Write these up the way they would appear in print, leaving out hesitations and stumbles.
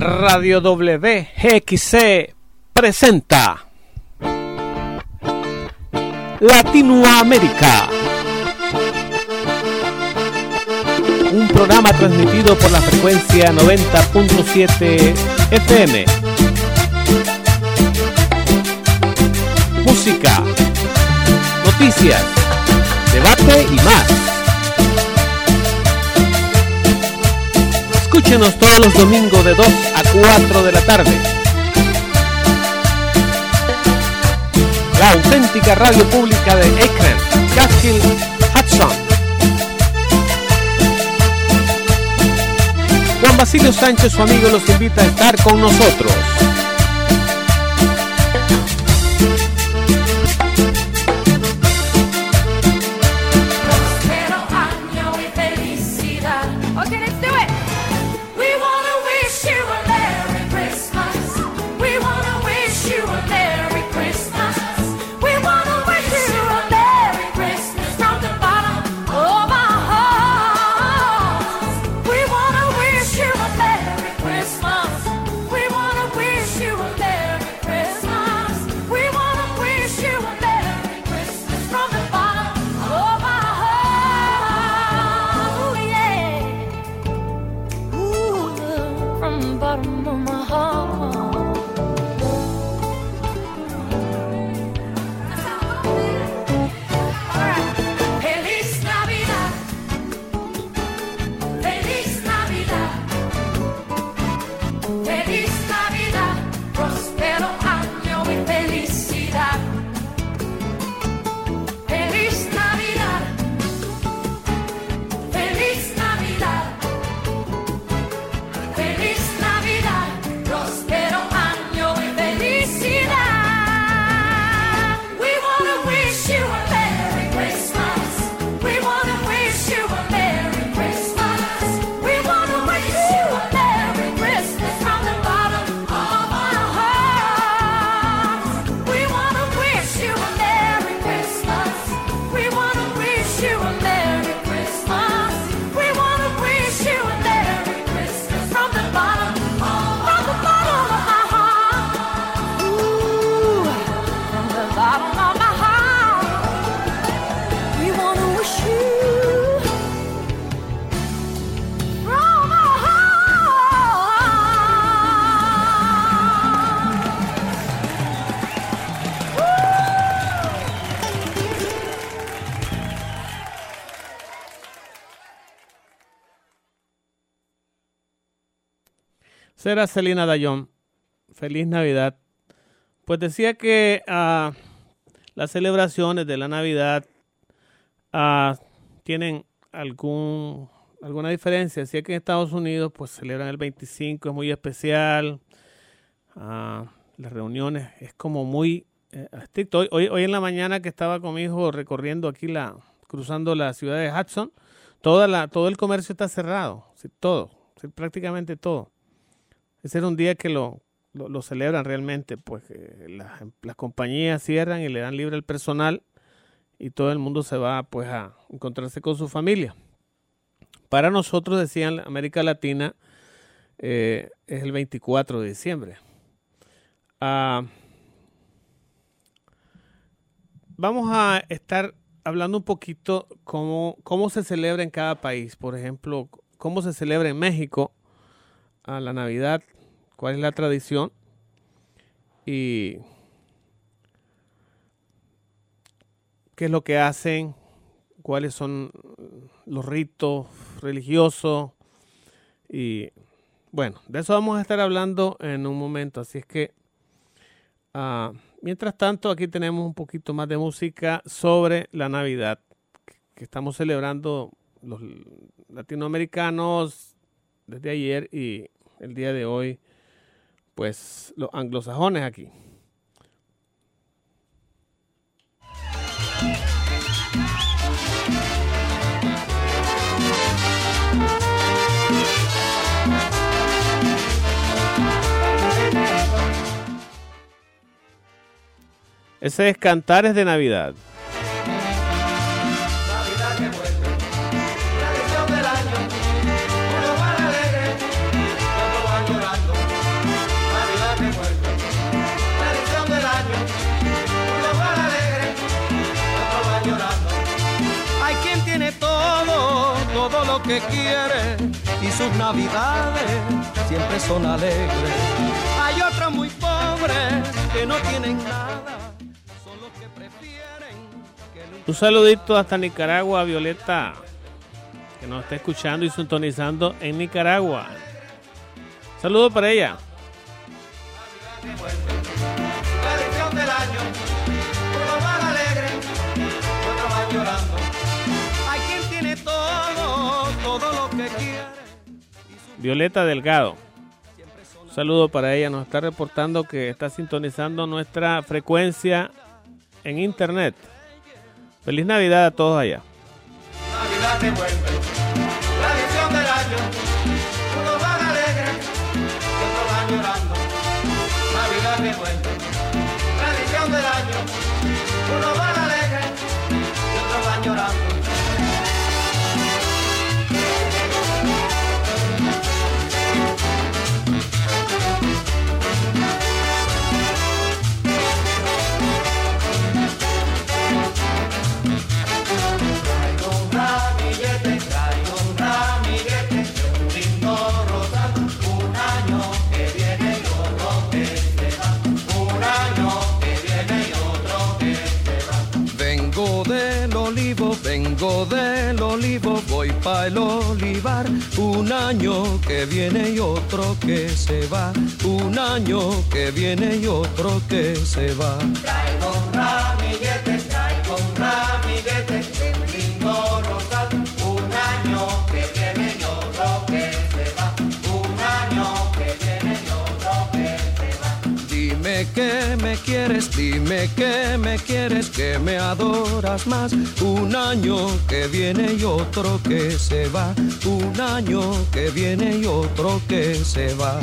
Radio WGXC presenta Latinoamérica, un programa transmitido por la frecuencia 90.7 FM. Música, noticias, debate y más. Escúchenos todos los domingos de 2 a 4 de la tarde. La auténtica radio pública de Akron, Catskill, Hudson. Juan Basilio Sánchez, su amigo, los invita a estar con nosotros. Será Celina Dayón, feliz Navidad. Pues decía que las celebraciones de la Navidad tienen alguna diferencia. Decía que en Estados Unidos pues celebran el 25, es muy especial. Las reuniones es como muy estricto. Hoy en la mañana que estaba con mi hijo recorriendo aquí cruzando la ciudad de Hudson, todo el comercio está cerrado, sí, prácticamente todo. Ese era un día que lo celebran realmente, pues las compañías cierran y le dan libre al personal y todo el mundo se va pues a encontrarse con su familia. Para nosotros, decían, América Latina es el 24 de diciembre. Vamos a estar hablando un poquito cómo se celebra en cada país. Por ejemplo, cómo se celebra en México a la Navidad, cuál es la tradición y qué es lo que hacen, cuáles son los ritos religiosos y bueno, de eso vamos a estar hablando en un momento, así es que mientras tanto aquí tenemos un poquito más de música sobre la Navidad que estamos celebrando los latinoamericanos desde ayer y el día de hoy, pues los anglosajones aquí. Ese es Cantares de Navidad. Tradición del año, uno va alegre, otro va llorando. lo que quiere y sus navidades siempre son alegres. Hay otros muy pobres que no tienen nada, son los que prefieren que nunca... Un saludito hasta Nicaragua, Violeta, que nos está escuchando y sintonizando en Nicaragua. Saludos para ella. La edición del año, unos van alegres, otros van llorando. Hay quien tiene todo lo que quiere. Violeta Delgado. Un saludo para ella. Nos está reportando que está sintonizando nuestra frecuencia en internet. Feliz Navidad a todos allá. Navidad te vuelve, la edición del año, unos van alegres, otros van llorando. Navidad te vuelve, la edición del año, unos van alegres, otros van llorando. Vengo del olivo, voy pa' el olivar. Un año que viene y otro que se va. Un año que viene y otro que se va. Traigo un ramillete, un lindo rosal. Un año que viene y otro que se va. Un año que viene y otro que se va. Dime que me quieres, que me adoras más. Un año que viene y otro que se va. Un año que viene y otro que se va.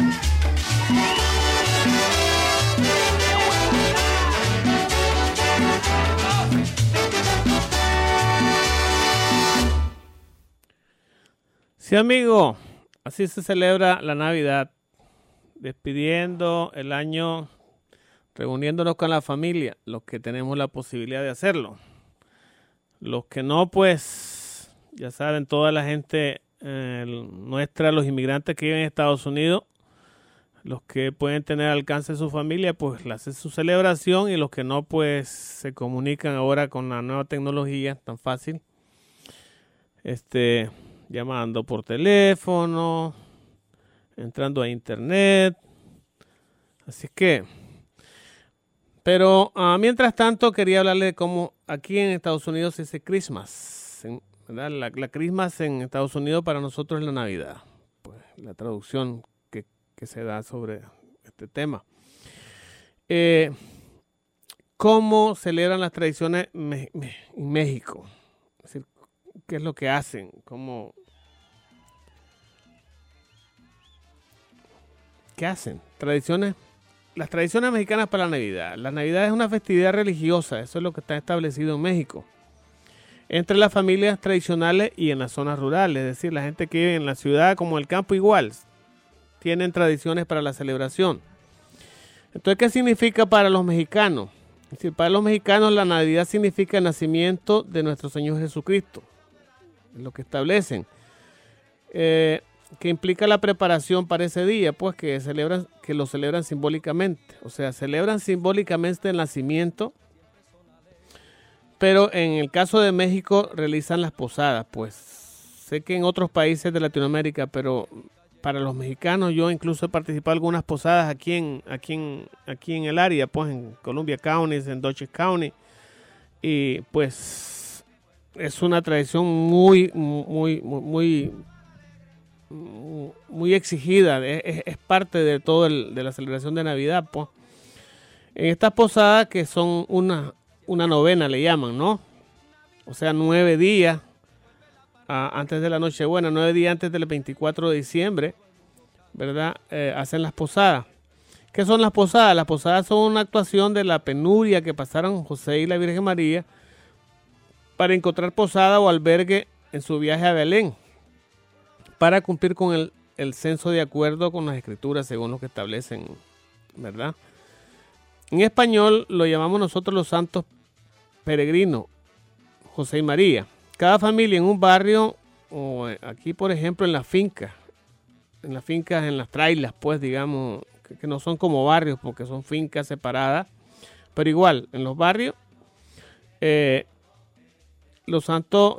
Sí, amigo, así se celebra la Navidad, despidiendo el año, reuniéndonos con la familia, los que tenemos la posibilidad de hacerlo. Los que no, pues, ya saben, toda la gente nuestra, los inmigrantes que viven en Estados Unidos, los que pueden tener alcance de su familia, pues le hacen su celebración, y los que no, pues, se comunican ahora con la nueva tecnología tan fácil, llamando por teléfono, entrando a internet. Así que, pero mientras tanto quería hablarle de cómo aquí en Estados Unidos se dice Christmas, ¿verdad? La Christmas en Estados Unidos para nosotros es la Navidad, pues la traducción que se da sobre este tema. ¿Cómo celebran las tradiciones en México? Es decir, ¿qué es lo que hacen? ¿Qué hacen? Las tradiciones mexicanas para la Navidad. La Navidad es una festividad religiosa, eso es lo que está establecido en México, entre las familias tradicionales y en las zonas rurales, es decir, la gente que vive en la ciudad como el campo igual, tienen tradiciones para la celebración. Entonces, ¿qué significa para los mexicanos? Es decir, para los mexicanos la Navidad significa el nacimiento de nuestro Señor Jesucristo, es lo que establecen. Que implica la preparación para ese día, pues que lo celebran simbólicamente, o sea, celebran simbólicamente el nacimiento, pero en el caso de México realizan las posadas. Pues sé que en otros países de Latinoamérica, pero para los mexicanos yo incluso he participado en algunas posadas aquí en el área, pues en Columbia County, en Dutchess County, y pues es una tradición muy exigida, es parte de todo de la celebración de Navidad, pues. En estas posadas, que son una novena, le llaman, ¿no? O sea, 9 días antes de la Nochebuena, 9 días antes del 24 de diciembre, ¿verdad? Hacen las posadas. ¿Qué son las posadas? Las posadas son una actuación de la penuria que pasaron José y la Virgen María para encontrar posada o albergue en su viaje a Belén, para cumplir con el censo de acuerdo con las escrituras, según lo que establecen, ¿verdad? En español lo llamamos nosotros los santos peregrinos, José y María. Cada familia en un barrio aquí, por ejemplo, en las fincas, en las trailas, pues, digamos, que no son como barrios porque son fincas separadas, pero igual, en los barrios, los santos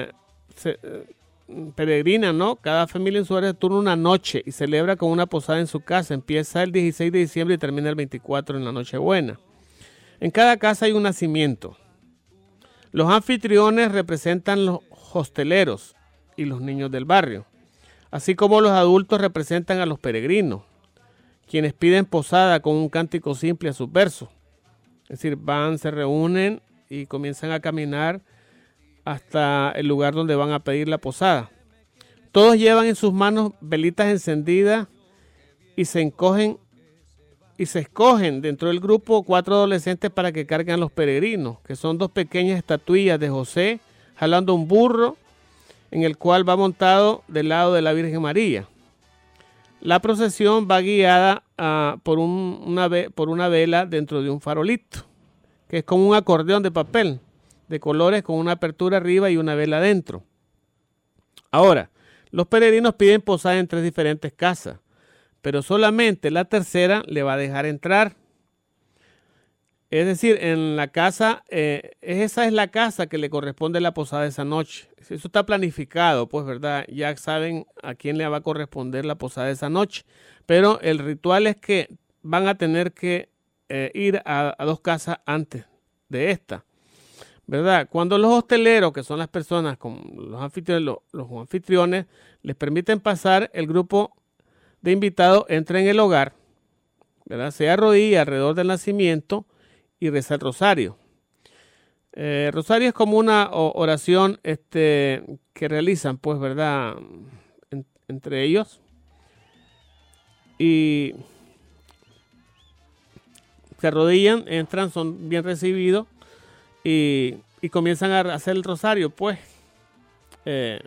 peregrinan, ¿no? Cada familia en su área turna una noche y celebra con una posada en su casa. Empieza el 16 de diciembre y termina el 24 en la Nochebuena. En cada casa hay un nacimiento. Los anfitriones representan los hosteleros y los niños del barrio, así como los adultos representan a los peregrinos, quienes piden posada con un cántico simple a sus versos. Es decir, se reúnen y comienzan a caminar hasta el lugar donde van a pedir la posada. Todos llevan en sus manos velitas encendidas y se escogen dentro del grupo 4 adolescentes para que carguen a los peregrinos, que son 2 pequeñas estatuillas de José jalando un burro en el cual va montado del lado de la Virgen María. La procesión va guiada por una vela dentro de un farolito, que es como un acordeón de papel de colores con una apertura arriba y una vela adentro. Ahora, los peregrinos piden posada en 3 diferentes casas, pero solamente la tercera le va a dejar entrar. Es decir, en la casa, esa es la casa que le corresponde la posada esa noche. Eso está planificado, pues, ¿verdad? Ya saben a quién le va a corresponder la posada esa noche. Pero el ritual es que van a tener que ir a 2 casas antes de esta, ¿verdad? Cuando los hosteleros, que son las personas con los anfitriones, les permiten pasar, el grupo de invitados entra en el hogar, ¿verdad? Se arrodilla alrededor del nacimiento y reza el rosario. El rosario es como una oración que realizan, pues, ¿verdad? Entre ellos. Y se arrodillan, entran, son bien recibidos y comienzan a hacer el rosario, pues, que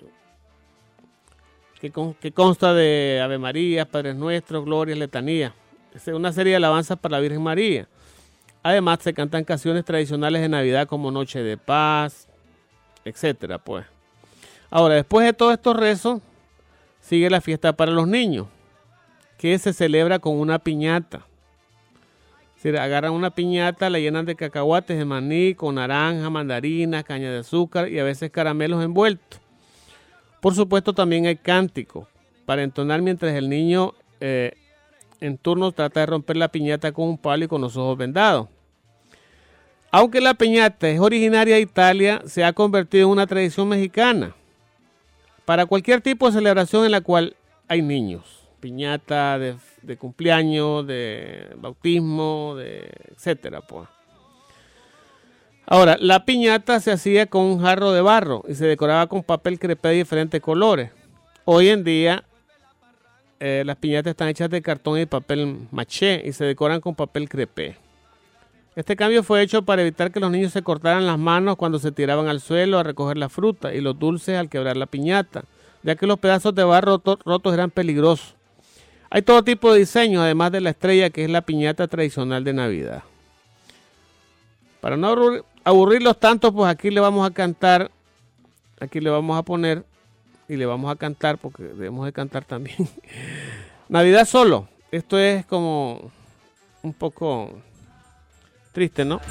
consta de Ave María, Padres Nuestros, Glorias, Letanía. Es una serie de alabanzas para la Virgen María. Además, se cantan canciones tradicionales de Navidad como Noche de Paz, etcétera, pues. Ahora, después de todos estos rezos, sigue la fiesta para los niños, que se celebra con una piñata. Es decir, agarran una piñata, la llenan de cacahuates, de maní, con naranja, mandarinas, caña de azúcar y a veces caramelos envueltos. Por supuesto, también hay cánticos para entonar mientras el niño en turno trata de romper la piñata con un palo y con los ojos vendados. Aunque la piñata es originaria de Italia, se ha convertido en una tradición mexicana para cualquier tipo de celebración en la cual hay niños. Piñata de cumpleaños, de bautismo, etcétera, pues. Ahora, la piñata se hacía con un jarro de barro y se decoraba con papel crepé de diferentes colores. Hoy en día, las piñatas están hechas de cartón y papel maché y se decoran con papel crepé. Este cambio fue hecho para evitar que los niños se cortaran las manos cuando se tiraban al suelo a recoger la fruta y los dulces al quebrar la piñata, ya que los pedazos de barro rotos eran peligrosos. Hay todo tipo de diseños, además de la estrella, que es la piñata tradicional de Navidad. Para no aburrirlos tanto, pues aquí le vamos a cantar, aquí le vamos a poner y le vamos a cantar, porque debemos de cantar también. Navidad solo. Esto es como un poco triste, ¿no?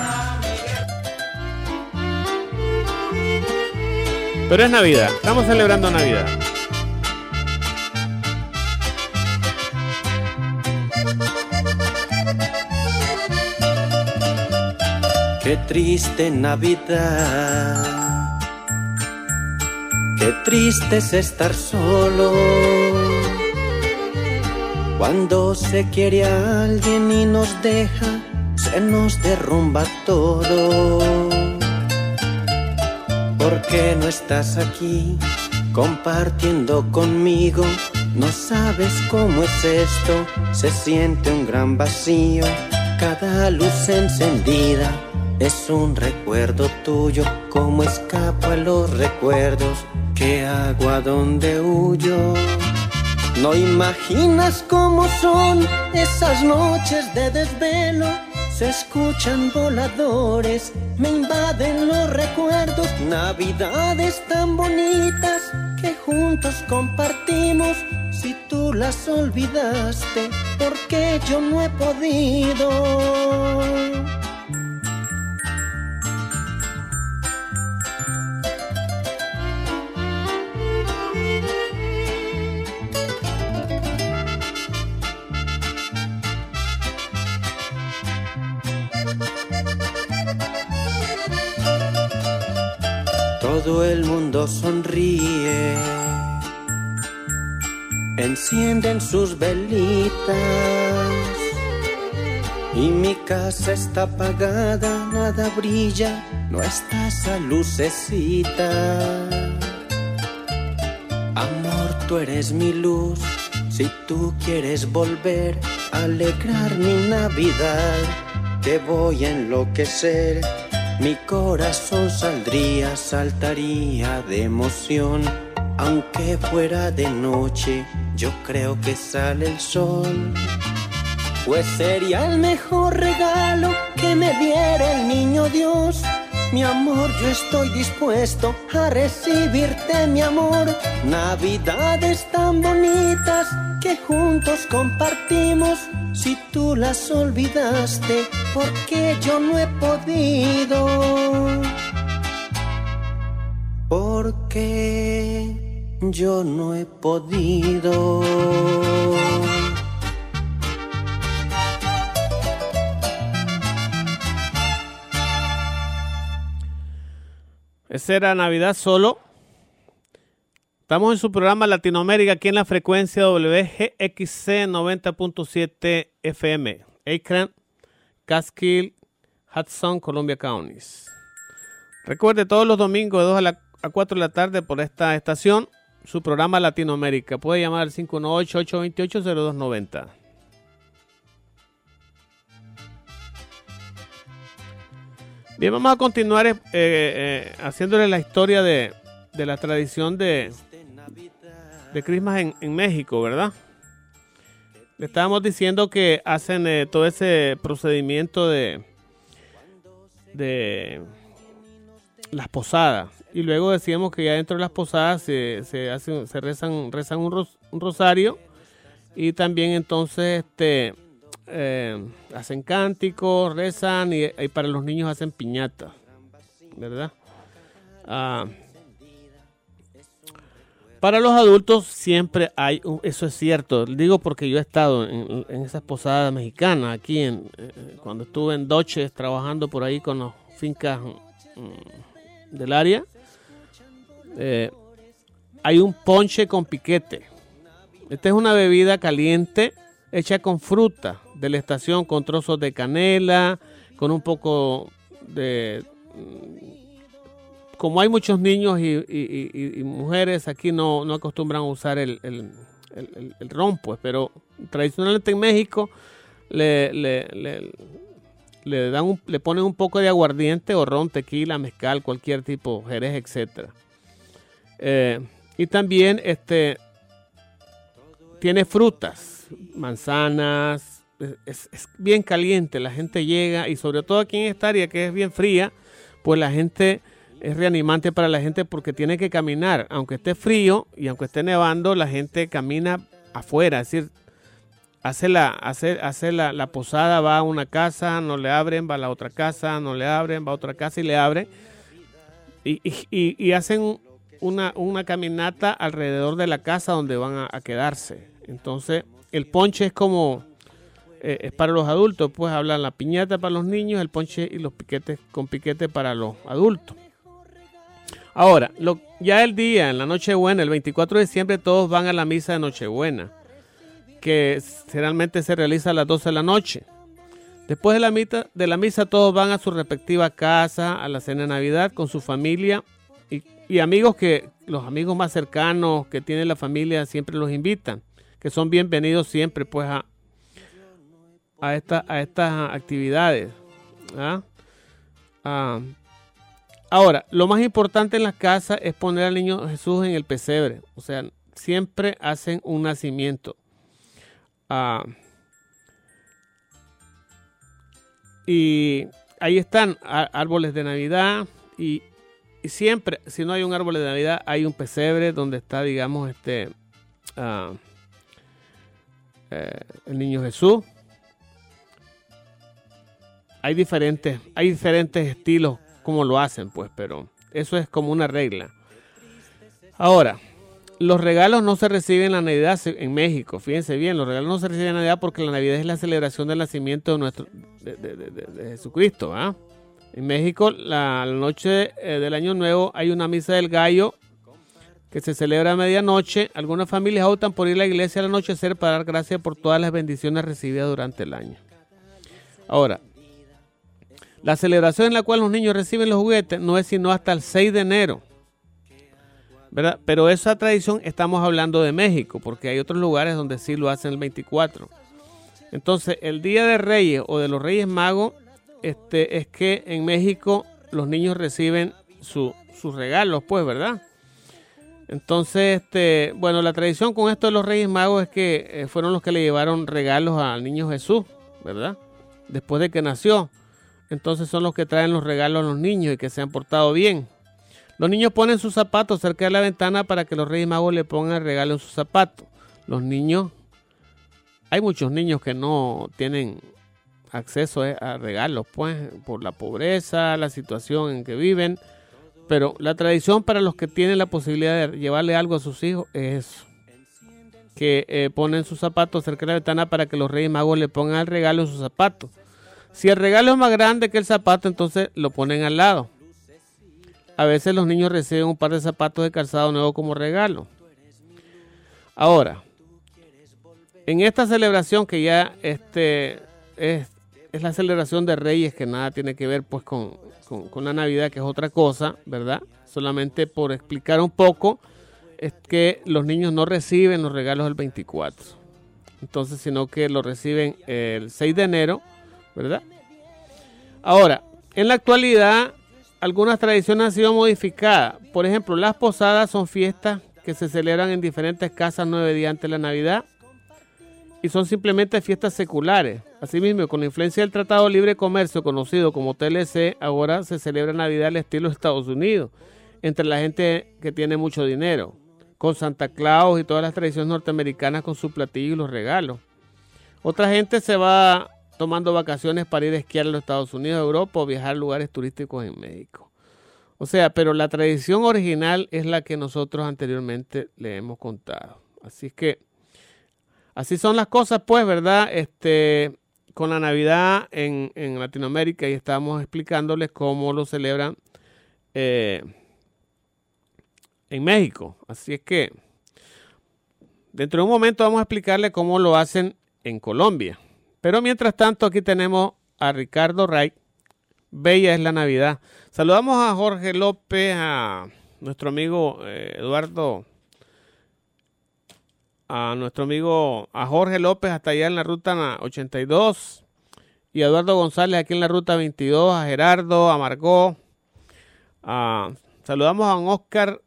Pero es Navidad. Estamos celebrando Navidad. Qué triste Navidad, qué triste es estar solo, cuando se quiere a alguien y nos deja, se nos derrumba todo. ¿Por qué no estás aquí compartiendo conmigo? No sabes cómo es esto, se siente un gran vacío, cada luz encendida es un recuerdo tuyo. ¿Cómo escapo a los recuerdos? ¿Qué hago? ¿A dónde huyo? No imaginas cómo son esas noches de desvelo. Se escuchan voladores, me invaden los recuerdos. recuerdos, navidades tan bonitas que juntos compartimos. Si tú las olvidaste, ¿por qué yo no he podido? Todo el mundo sonríe, encienden sus velitas y mi casa está apagada, nada brilla, no está esa lucecita. Amor, tú eres mi luz, si tú quieres volver a alegrar mi Navidad, te voy a enloquecer. Mi corazón saldría, saltaría de emoción. Aunque fuera de noche, yo creo que sale el sol. Pues sería el mejor regalo que me diera el niño Dios. Mi amor, yo estoy dispuesto a recibirte, mi amor. Navidades tan bonitas que juntos compartimos. Si tú las olvidaste, ¿por qué yo no he podido? Porque yo no he podido. Esa era Navidad Solo. Estamos en su programa Latinoamérica aquí en la frecuencia WGXC 90.7 FM. Akron, Catskill, Hudson, Columbia Counties. Recuerde, todos los domingos de 2 a 4 de la tarde por esta estación, su programa Latinoamérica. Puede llamar al 518-828-0290. Bien, vamos a continuar haciéndole la historia de la tradición de Christmas en México, ¿verdad? Le estábamos diciendo que hacen todo ese procedimiento de las posadas. Y luego decíamos que ya dentro de las posadas se rezan un rosario. Y también entonces hacen cánticos, rezan y para los niños hacen piñata, ¿verdad? Para los adultos siempre hay, eso es cierto, digo porque yo he estado en esas posadas mexicanas, aquí cuando estuve en Doches trabajando por ahí con las fincas del área, hay un ponche con piquete. Esta es una bebida caliente hecha con fruta de la estación, con trozos de canela, con un poco de... Como hay muchos niños y mujeres, aquí no acostumbran a usar el ron, pues, pero tradicionalmente en México le ponen un poco de aguardiente o ron, tequila, mezcal, cualquier tipo, jerez, etcétera. Y también tiene frutas, manzanas, es bien caliente, la gente llega, y sobre todo aquí en esta área que es bien fría, pues la gente... Es reanimante para la gente porque tiene que caminar. Aunque esté frío y aunque esté nevando, la gente camina afuera. Es decir, hace la posada, va a una casa, no le abren, va a la otra casa, no le abren, va a otra casa y le abren. Y hacen una caminata alrededor de la casa donde van a quedarse. Entonces, el ponche es como... es para los adultos. Pues hablan la piñata para los niños, el ponche y los piquetes con piquete para los adultos. Ahora, ya el día, en la Nochebuena, el 24 de diciembre, todos van a la misa de Nochebuena, que generalmente se realiza a las 12 de la noche. Después de la misa, todos van a su respectiva casa, a la cena de Navidad con su familia y amigos los amigos más cercanos que tiene la familia siempre los invitan, que son bienvenidos siempre pues a estas actividades. Ahora, lo más importante en las casas es poner al niño Jesús en el pesebre. O sea, siempre hacen un nacimiento. Y ahí están árboles de Navidad y Y siempre, si no hay un árbol de Navidad, hay un pesebre donde está, digamos, el niño Jesús. Hay diferentes estilos como lo hacen, pues, pero eso es como una regla. Ahora, los regalos no se reciben en la Navidad en México. Fíjense bien, los regalos no se reciben en la Navidad porque la Navidad es la celebración del nacimiento de Jesucristo, ¿ah? En México, la noche del Año Nuevo, hay una misa del gallo que se celebra a medianoche. Algunas familias optan por ir a la iglesia al anochecer para dar gracias por todas las bendiciones recibidas durante el año. Ahora, la celebración en la cual los niños reciben los juguetes no es sino hasta el 6 de enero, ¿verdad? Pero esa tradición estamos hablando de México, porque hay otros lugares donde sí lo hacen el 24. Entonces, el Día de Reyes o de los Reyes Magos, es que en México los niños reciben sus regalos, pues, ¿verdad? Entonces, bueno, la tradición con esto de los Reyes Magos es que fueron los que le llevaron regalos al niño Jesús, ¿verdad? Después de que nació. Entonces son los que traen los regalos a los niños y que se han portado bien. Los niños ponen sus zapatos cerca de la ventana para que los Reyes Magos le pongan el regalo en sus zapatos. Los niños, hay muchos niños que no tienen acceso a regalos, pues, por la pobreza, la situación en que viven. Pero la tradición para los que tienen la posibilidad de llevarle algo a sus hijos es eso. Que ponen sus zapatos cerca de la ventana para que los Reyes Magos le pongan el regalo en sus zapatos. Si el regalo es más grande que el zapato, entonces lo ponen al lado. A veces los niños reciben un par de zapatos de calzado nuevo como regalo. Ahora, en esta celebración que ya es la celebración de Reyes, que nada tiene que ver pues con la Navidad, que es otra cosa, ¿verdad? Solamente por explicar un poco, es que los niños no reciben los regalos el 24. Entonces, sino que lo reciben el 6 de enero, ¿verdad? Ahora, en la actualidad, algunas tradiciones han sido modificadas. Por ejemplo, las posadas son fiestas que se celebran en diferentes casas 9 días antes de la Navidad y son simplemente fiestas seculares. Asimismo, con la influencia del Tratado de Libre Comercio, conocido como TLC, ahora se celebra Navidad al estilo de Estados Unidos, entre la gente que tiene mucho dinero, con Santa Claus y todas las tradiciones norteamericanas con su platillo y los regalos. Otra gente se va tomando vacaciones para ir a esquiar a los Estados Unidos, Europa o viajar a lugares turísticos en México. O sea, pero la tradición original es la que nosotros anteriormente le hemos contado. Así que, así son las cosas, pues, ¿verdad? Con la Navidad en Latinoamérica, y estamos explicándoles cómo lo celebran en México. Así es que, dentro de un momento vamos a explicarles cómo lo hacen en Colombia. Pero mientras tanto, aquí tenemos a Ricardo Wright. Bella es la Navidad. Saludamos a Jorge López, a nuestro amigo Eduardo, a Jorge López hasta allá en la ruta 82, y a Eduardo González aquí en la ruta 22, a Gerardo, a Margot. Saludamos a don Oscar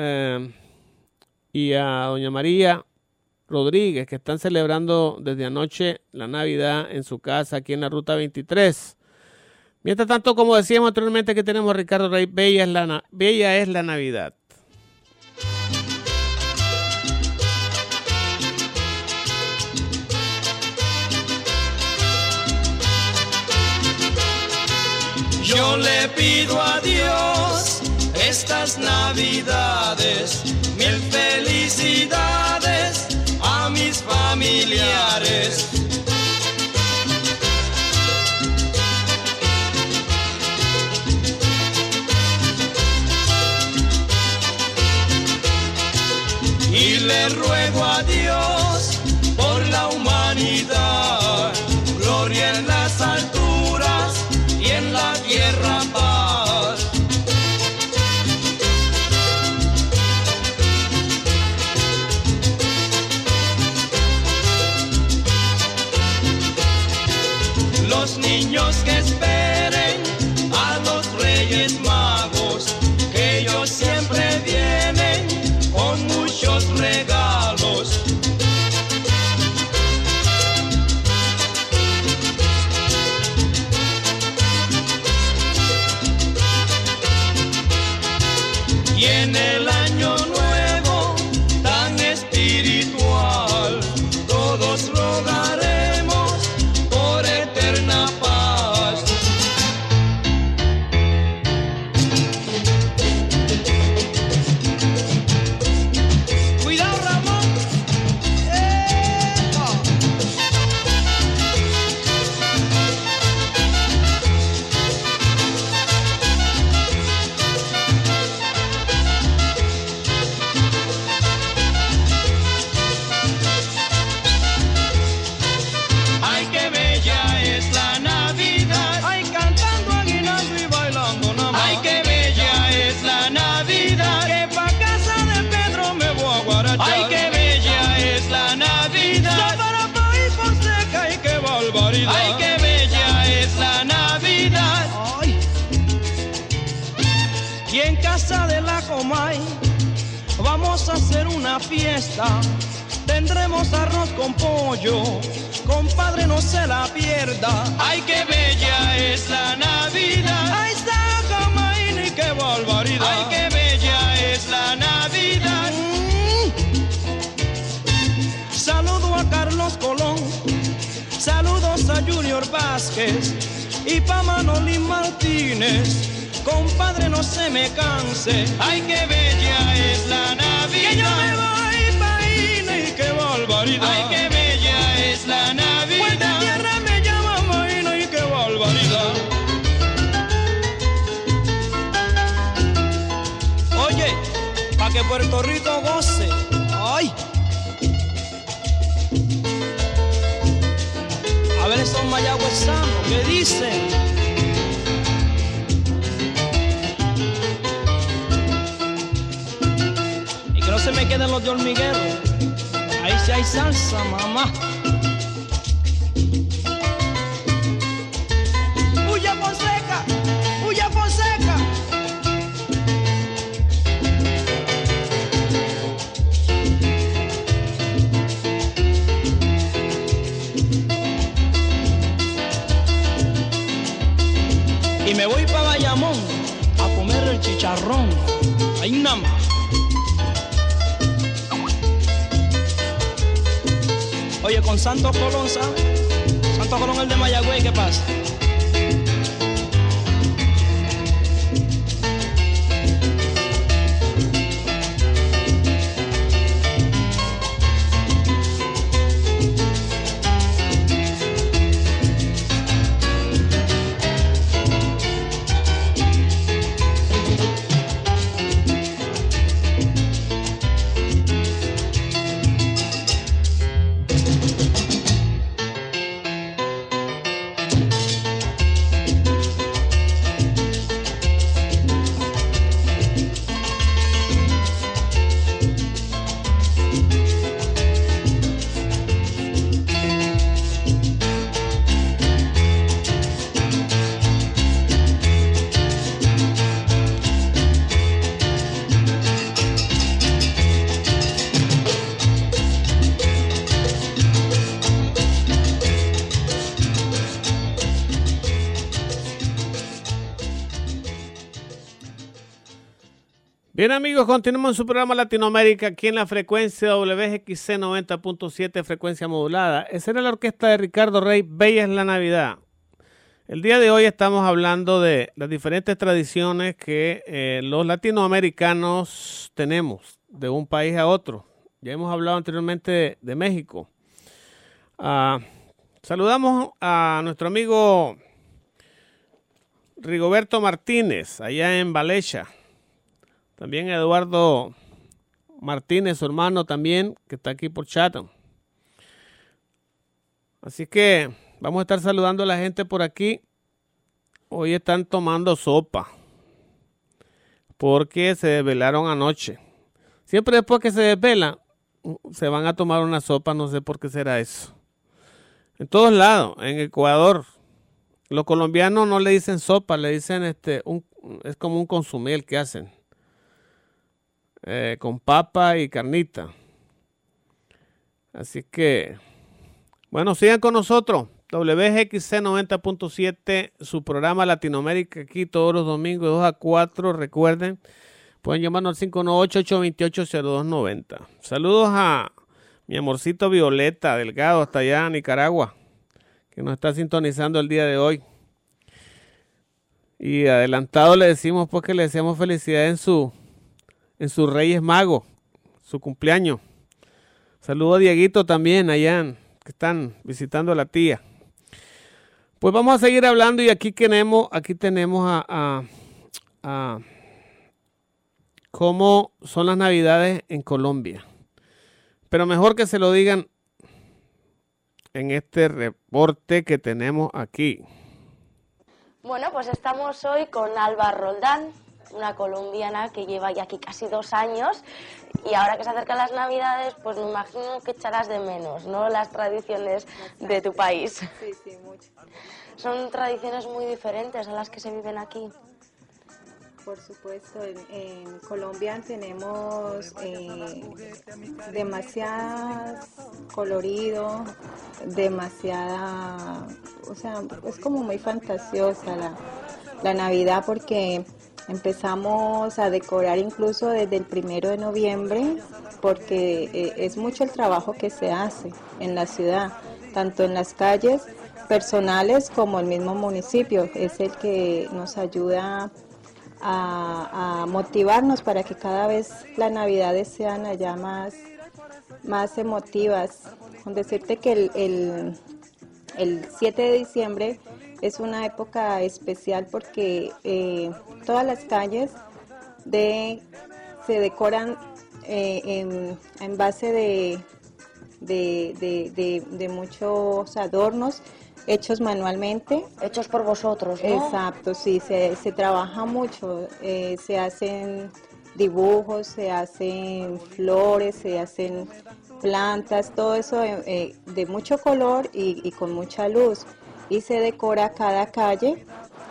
y a doña María Rodríguez, que están celebrando desde anoche la Navidad en su casa aquí en la ruta 23. Mientras tanto, como decíamos anteriormente, que tenemos a Ricardo Rey, Bella es la Navidad. Yo le pido a Dios estas Navidades, mil felicidades a mis familiares. Y le ruego a Dios por la humanidad, gloria en las alturas y en la tierra paz. Los niños que esperen a los Reyes Magos, que ellos siempre vienen con muchos regalos. y en el año nuevo tan espiritual todos rogaremos por eterna paz. Cuidado, Ramón. ¡Epa! Ay, qué bella es la Navidad. Ay, cantando aguinaldo y bailando nada más. Ay, qué bella es la Navidad. Que pa' casa de Pedro me voy a guarachar. Ay, qué bella es la Navidad. Yo para país Fonseca y qué barbaridad. Ay, qué bella es la Navidad. Ay. Y en casa de la Comay vamos a hacer una fiesta. Tendremos arroz con pollo, compadre, no se la pierda. Ay, qué bella es la Navidad. Ay, Sacamaini, qué barbaridad. Ay, qué bella es la Navidad. Saludo a Carlos Colón, saludos a Junior Vázquez y pa' Manolín Martínez. Compadre, no se me canse. Ay, qué bella es la Navidad. Que yo me voy pa' Ine, qué barbaridad. Ay, qué bella es la Navidad. Vuelta tierra me llama Maína y qué barbaridad. Oye, pa' que Puerto Rico goce. Ay. A ver esos mayagüezanos que dicen. Que no se me queden los de hormiguero. Ahí sí hay salsa, mamá. ¡Huya Fonseca! ¡Huya Fonseca! Y me voy para Bayamón a comer el chicharrón. Ahí nada más. Oye, con Santos Colón, ¿sabes? Santos Colón, el de Mayagüey, ¿qué pasa? Bien, amigos, continuamos en su programa Latinoamérica aquí en la frecuencia WGXC 90.7, frecuencia modulada. Esa era la orquesta de Ricardo Rey, Bella es la Navidad. El día de hoy estamos hablando de las diferentes tradiciones que los latinoamericanos tenemos de un país a otro. Ya hemos hablado anteriormente de México. Saludamos a nuestro amigo Rigoberto Martínez, allá en Valecha. También Eduardo Martínez, su hermano también, que está aquí por Chatham. Así que vamos a estar saludando a la gente por aquí. Hoy están tomando sopa porque se desvelaron anoche. Siempre después que se desvelan, se van a tomar una sopa, no sé por qué será eso. En todos lados, en Ecuador, los colombianos no le dicen sopa, le dicen es como un consumil que hacen. Con papa y carnita. Así que, bueno, sigan con nosotros. WGXC 90.7, su programa Latinoamérica, aquí todos los domingos de 2 a 4. Recuerden, Pueden llamarnos al 598-828-0290. Saludos a mi amorcito Violeta Delgado, hasta allá en Nicaragua, que nos está sintonizando el día de hoy. Y adelantado le decimos pues que le deseamos felicidad en su Reyes Magos, su cumpleaños. Saludos a Dieguito también allá, que están visitando a la tía. Pues vamos a seguir hablando y aquí tenemos a cómo son las Navidades en Colombia. Pero mejor que se lo digan en este reporte que tenemos aquí. Bueno, pues estamos hoy con Alba Roldán, una colombiana que lleva ya aquí casi 2 años, y ahora que se acercan las Navidades, pues me imagino que echarás de menos, ¿no?, las tradiciones de tu país. Sí, sí, mucho. Son tradiciones muy diferentes a las que se viven aquí. Por supuesto, en Colombia tenemos demasiadas colorido, demasiada, o sea, es como muy fantasiosa la Navidad, porque empezamos a decorar incluso desde el 1 de noviembre, porque es mucho el trabajo que se hace en la ciudad, tanto en las calles personales como el mismo municipio, es el que nos ayuda a motivarnos para que cada vez las Navidades sean allá más emotivas. Con decirte que el 7 de diciembre es una época especial porque todas las calles se decoran en base de muchos adornos hechos manualmente. Hechos por vosotros, ¿no? Exacto, sí, se trabaja mucho, se hacen dibujos, se hacen flores, se hacen plantas, todo eso de mucho color y con mucha luz. Y se decora cada calle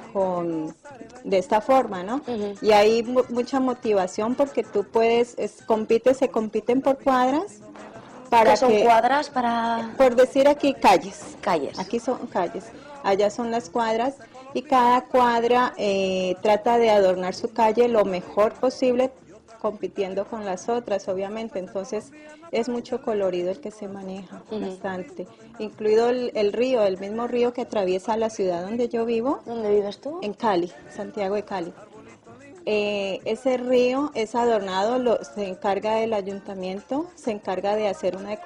de esta forma, ¿no? Uh-huh. Y hay mucha motivación porque tú puedes, se compiten por cuadras. ¿Qué son cuadras para...? Por decir aquí, calles. Calles. Aquí son calles, allá son las cuadras, y cada cuadra trata de adornar su calle lo mejor posible, compitiendo con las otras, obviamente. Entonces, es mucho colorido el que se maneja, bastante. Incluido el río, el mismo río que atraviesa la ciudad donde yo vivo. ¿Dónde vives tú? En Cali, Santiago de Cali. Ese río es adornado, se encarga el ayuntamiento, se encarga de hacer una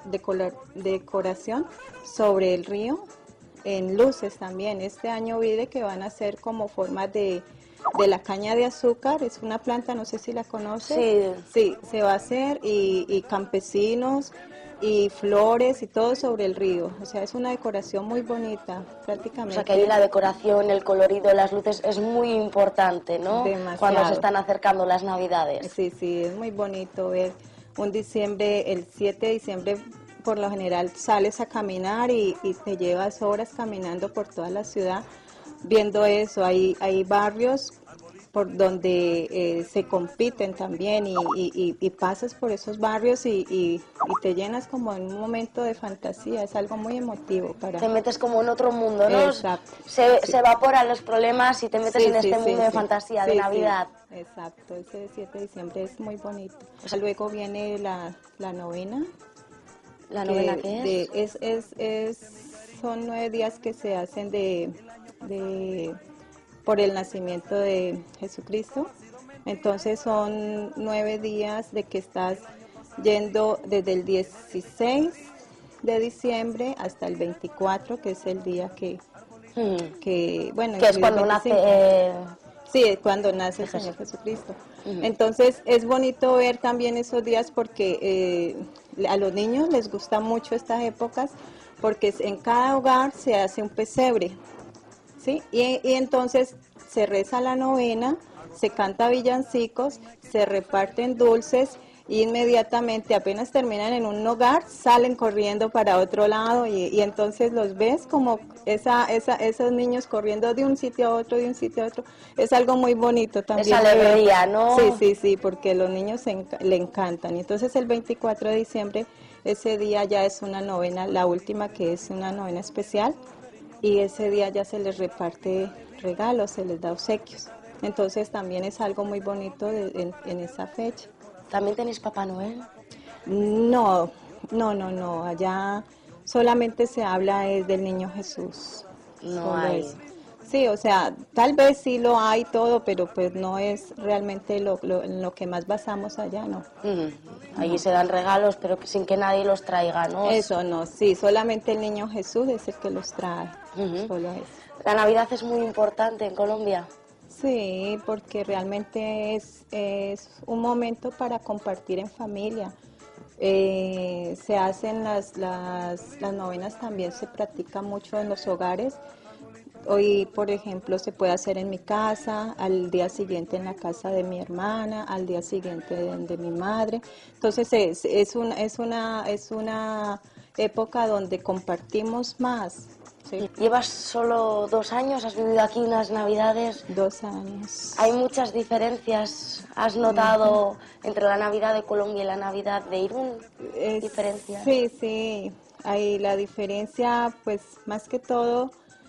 decoración sobre el río, en luces también. Este año vi de que van a hacer como formas de la caña de azúcar, es una planta, no sé si la conoces. Sí. Sí, se va a hacer, y campesinos, y flores y todo sobre el río. O sea, es una decoración muy bonita, prácticamente. O sea, que ahí la decoración, el colorido, las luces es muy importante, ¿no? Demasiado. Cuando se están acercando las Navidades. Sí, sí, es muy bonito ver un diciembre, el 7 de diciembre, por lo general sales a caminar y te llevas horas caminando por toda la ciudad viendo eso. Hay barrios por donde se compiten también y pasas por esos barrios y te llenas como en un momento de fantasía, es algo muy emotivo. Te metes como en otro mundo, ¿no? Exacto. Se evaporan los problemas y te metes en este mundo de fantasía, de Navidad. Sí. Exacto, ese 7 de diciembre es muy bonito. Luego viene la novena. ¿La novena qué es? Son 9 días que se hacen por el nacimiento de Jesucristo. Entonces son 9 días de que estás yendo desde el 16 de diciembre hasta el 24, que es el día que bueno, que es cuando nace... Sí, cuando nace el Señor Jesucristo. Entonces es bonito ver también esos días porque a los niños les gusta mucho estas épocas, porque en cada hogar se hace un pesebre, ¿sí? Y entonces se reza la novena, se canta villancicos, se reparten dulces, y inmediatamente apenas terminan en un hogar salen corriendo para otro lado y entonces los ves como esos niños corriendo de un sitio a otro, es algo muy bonito también. Esa alegría, ¿no? Sí, porque los niños le encantan. Y entonces el 24 de diciembre, ese día ya es una novena, la última, que es una novena especial, y ese día ya se les reparte regalos, se les da obsequios. Entonces también es algo muy bonito en esa fecha. ¿También tenéis Papá Noel? No, no, allá solamente se habla del niño Jesús. No solo hay. eso. Sí, o sea, tal vez sí lo hay todo, pero pues no es realmente en lo que más basamos allá, ¿no? Allí se dan regalos, pero que sin que nadie los traiga, ¿no? Eso no, sí, solamente el niño Jesús es el que los trae, solo eso. La Navidad es muy importante en Colombia. Sí, porque realmente es un momento para compartir en familia. Se hacen las novenas, también se practica mucho en los hogares. Hoy, por ejemplo, se puede hacer en mi casa, al día siguiente en la casa de mi hermana, al día siguiente de mi madre. Entonces es una época donde compartimos más. ¿Sí? ¿Llevas solo 2 años? ¿Has vivido aquí unas Navidades? 2 años. ¿Hay muchas diferencias? ¿Has notado entre la Navidad de Colombia y la Navidad de Irún diferencias? Sí, hay la diferencia, pues más que todo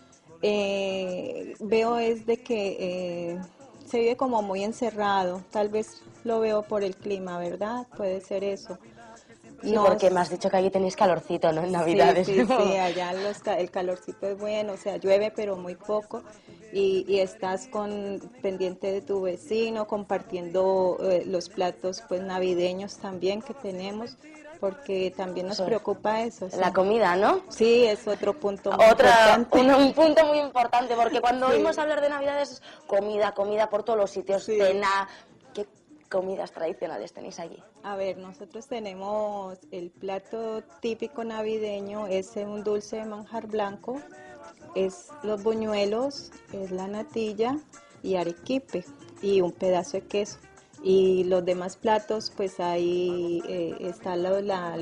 veo es de que se vive como muy encerrado. Tal vez lo veo por el clima, ¿verdad? Puede ser eso. Sí, porque me has dicho que allí tenéis calorcito, ¿no? En Navidades. Sí, allá el calorcito es bueno, o sea, llueve pero muy poco y estás pendiente de tu vecino, compartiendo los platos pues navideños también que tenemos, porque también nos preocupa eso. La comida, ¿no? Sí, es otro punto muy importante. Un punto muy importante, porque cuando oímos hablar de Navidades, comida por todos los sitios, cena. ¿Qué comidas tradicionales tenéis allí? A ver, nosotros tenemos el plato típico navideño, es un dulce de manjar blanco, es los buñuelos, es la natilla y arequipe y un pedazo de queso. Y los demás platos, pues ahí está la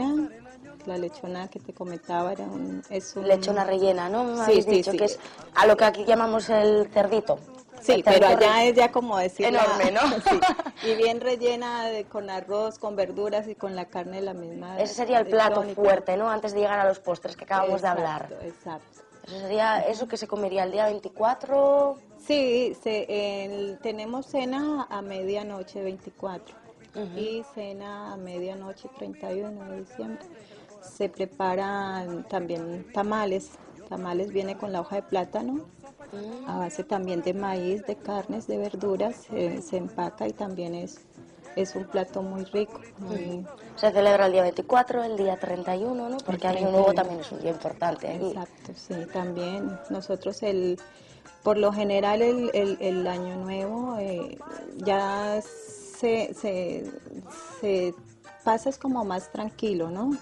lechona que te comentaba, es un... Lechona rellena, ¿no? Me Sí, habéis dicho que es a lo que aquí llamamos el cerdito. Sí, pero allá es ya como decir enorme, ¿no? Sí, y bien rellena con arroz, con verduras y con la carne de la misma. Ese sería el plato fuerte, ¿no? Antes de llegar a los postres que acabamos de hablar. Exacto. Eso sería eso que se comería el día 24. Sí, tenemos cena a medianoche 24 y cena a medianoche 31 de diciembre. Se preparan también tamales. Tamales viene con la hoja de plátano, a base también de maíz, de carnes, de verduras, se empaca y también es un plato muy rico. Se celebra el día 24, el día 31, ¿no? Porque Año Nuevo también es un día importante aquí. Exacto, sí, también. Nosotros por lo general el Año Nuevo ya se pasa es como más tranquilo, ¿no?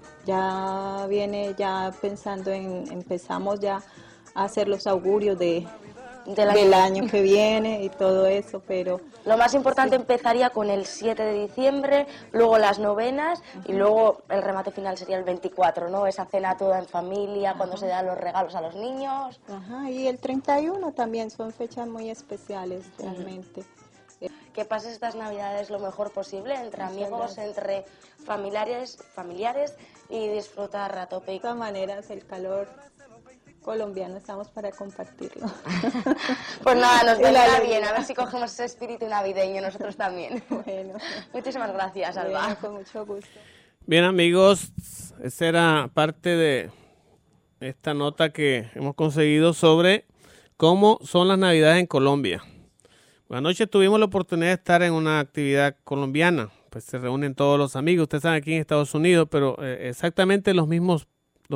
Ya viene ya pensando empezamos ya a hacer los augurios del año que viene y todo eso, pero... Lo más importante empezaría con el 7 de diciembre, luego las novenas y luego el remate final sería el 24, ¿no? Esa cena toda en familia, cuando se dan los regalos a los niños. Ajá, y el 31 también son fechas muy especiales realmente. Que pases estas Navidades lo mejor posible, entre amigos, entre familiares y disfrutar a tope. De todas maneras, el calor colombiano estamos para compartirlo. Pues nada, nos vendrá bien, a ver si cogemos ese espíritu navideño nosotros también. Bueno. Muchísimas gracias, Alba. Bueno, con mucho gusto. Bien, amigos, esa era parte de esta nota que hemos conseguido sobre cómo son las Navidades en Colombia. Anoche tuvimos la oportunidad de estar en una actividad colombiana, pues se reúnen todos los amigos, ustedes están aquí en Estados Unidos, pero exactamente los mismos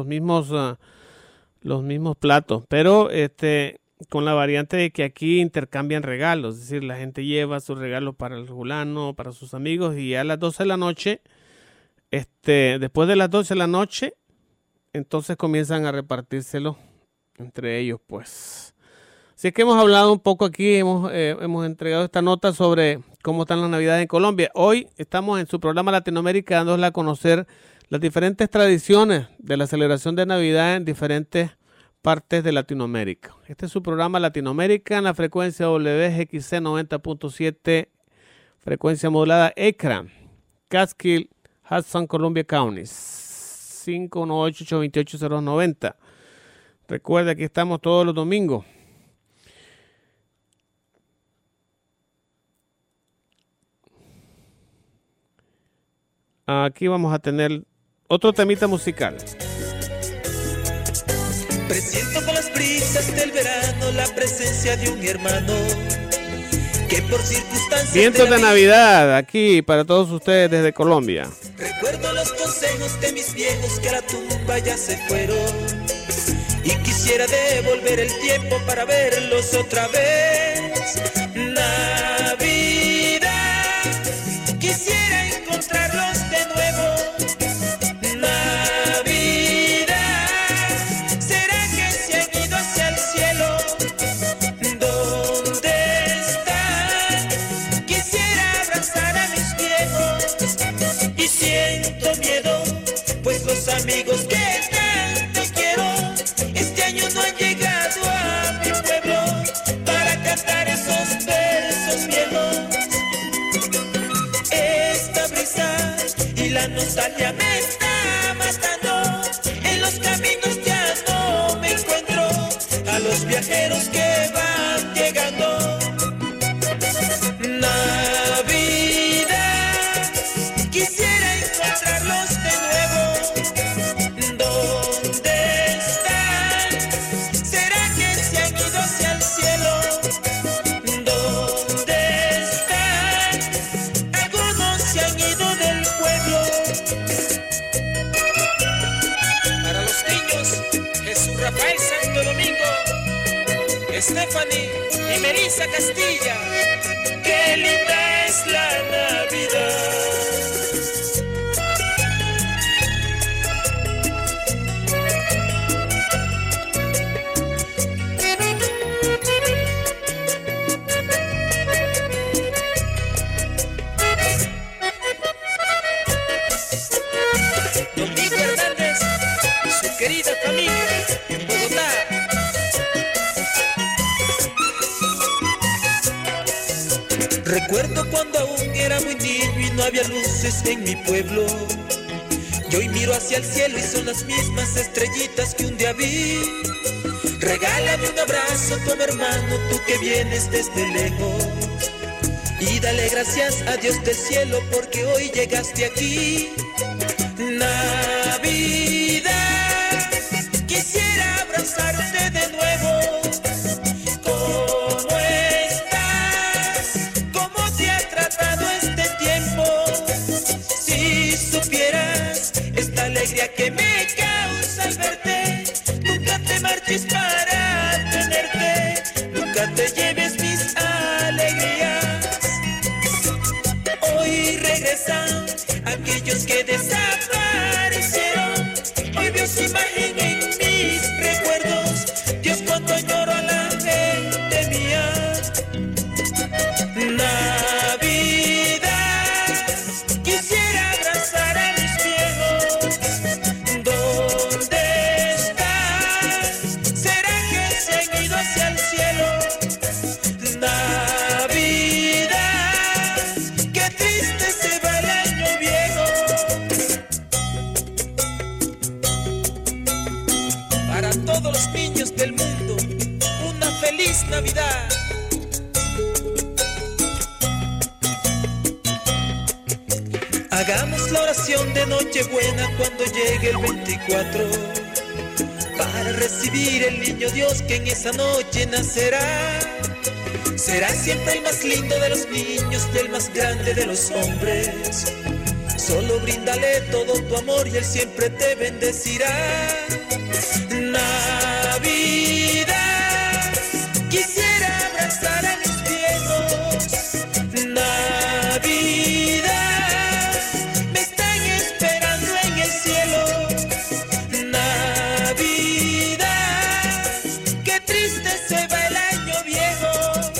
platos, pero con la variante de que aquí intercambian regalos, es decir, la gente lleva sus regalos para el fulano, para sus amigos, y a las 12 de la noche, después de las 12 de la noche, entonces comienzan a repartírselo entre ellos, pues. Así es que hemos hablado un poco aquí, hemos entregado esta nota sobre cómo están las Navidades en Colombia. Hoy estamos en su programa Latinoamérica dándoles a conocer las diferentes tradiciones de la celebración de Navidad en diferentes partes de Latinoamérica. Este es su programa Latinoamérica en la frecuencia WGXC 90.7, frecuencia modulada ECRA, Catskill, Hudson, Columbia Counties, 518-828-090. Recuerda que estamos todos los domingos. Aquí vamos a tener otro temita musical. Presiento con las brisas del verano la presencia de un hermano que por circunstancias Vientos de vida Navidad, aquí para todos ustedes desde Colombia. recuerdo los consejos de mis viejos que a la tumba ya se fueron y quisiera devolver el tiempo para verlos otra vez. Navidad, quisiera encontrarlos de nuevo. Navidad, ¿será que se han ido hacia el cielo? ¿Dónde están? Quisiera abrazar a mis viejos y siento miedo, pues los amigos que tanto quiero este año no han llegado a mi pueblo para cantar esos versos viejos. Esta brisa y la nostalgia me está matando. En los caminos ya no me encuentro a los viajeros que van llegando. Navidad, quisiera encontrarlos de nuevo. ¿Dónde están? ¿Será que se han ido hacia el cielo? ¿Dónde están? Algunos se han ido del pueblo. Para los niños, Jesús Rafael Santo Domingo, Stephanie y Melissa Castilla, qué linda es la Navidad. Domingo Hernández y su querida familia en Bogotá. Recuerdo cuando aún era muy niño y no había luces en mi pueblo. Yo hoy miro hacia el cielo y son las mismas estrellitas que un día vi. Regálame un abrazo, toma hermano, tú que vienes desde lejos. Y dale gracias a Dios del cielo porque hoy llegaste aquí. Navidad, quisiera abrazarte de nuevo. ¿Cómo estás? ¿Cómo te ha tratado este tiempo? Si supieras esta alegría que me causa al verte, nunca te marches para tenerte, nunca te lleves mis alegrías. Hoy regresan aquellos que desaparecieron. Hoy veo su imagen en mis recuerdos. Dios, cuánto añoro a la gente mía. Navidad, quisiera abrazar a mis viejos. ¿Dónde están? ¿Será que se han ido hacia el cielo? Navidad, qué triste se va el año viejo. Para todos los niños del mundo, una feliz Navidad. Hagamos la oración de Nochebuena cuando llegue el 24 para recibir el niño Dios que en esa noche nacerá. Será siempre el más lindo de los niños y el más grande de los hombres. Solo bríndale todo tu amor y él siempre te bendecirá. Navidad, quisiera abrazar a mis viejos. Navidad, me están esperando en el cielo. Navidad, qué triste se va el año viejo.